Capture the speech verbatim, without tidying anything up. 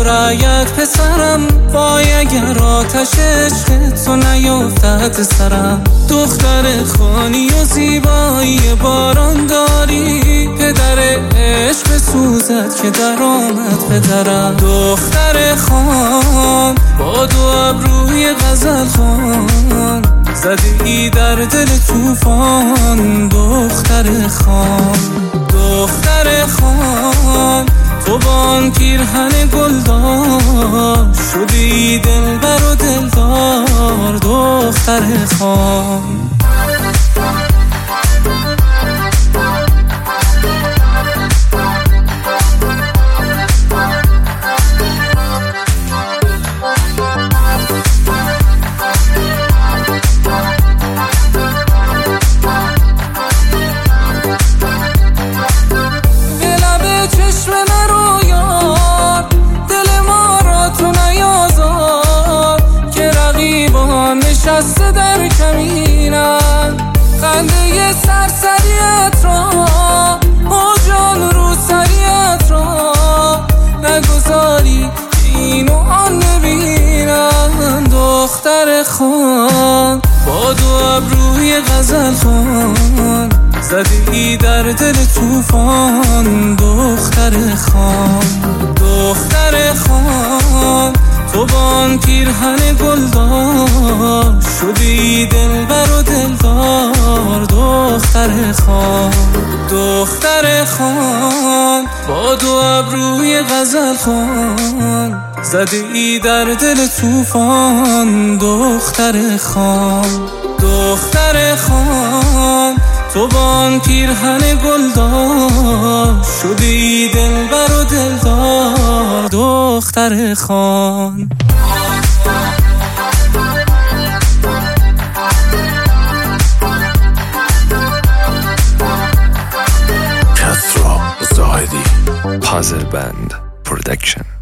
رعیت پسرم، وای اگر آتش عشق تو نیفتد سرم. دختر خانی و زیبایی باران داری، پدر عشق سوزد که در آمد پدرم. دختر خان با دو ابروی غزل خوان، زده ای در دل طوفان. دختر خان دختر خان تو با آن پیرهن گلدار، شدی دلبر و دلدار. دختر خان نشسته در کمینم، خنده سرسریت را و جان رو سریت را نگذاری این و آن نبینم. دختر خان با دو ابروی غزل خوان، زده ای در دل طوفان. دختر خان دختر خان تو با آن پیرهن گلدار، شدی دلبر و دلدار. دختر خان دختر خان با دو ابروی غزل خوان، زده ای در دل طوفان. دختر خان دختر خان تو با آن پیرهن گلدار، شدی دلبر و دلدار. دختر خان کسرا زاهدی، پازل بند پرودکشن.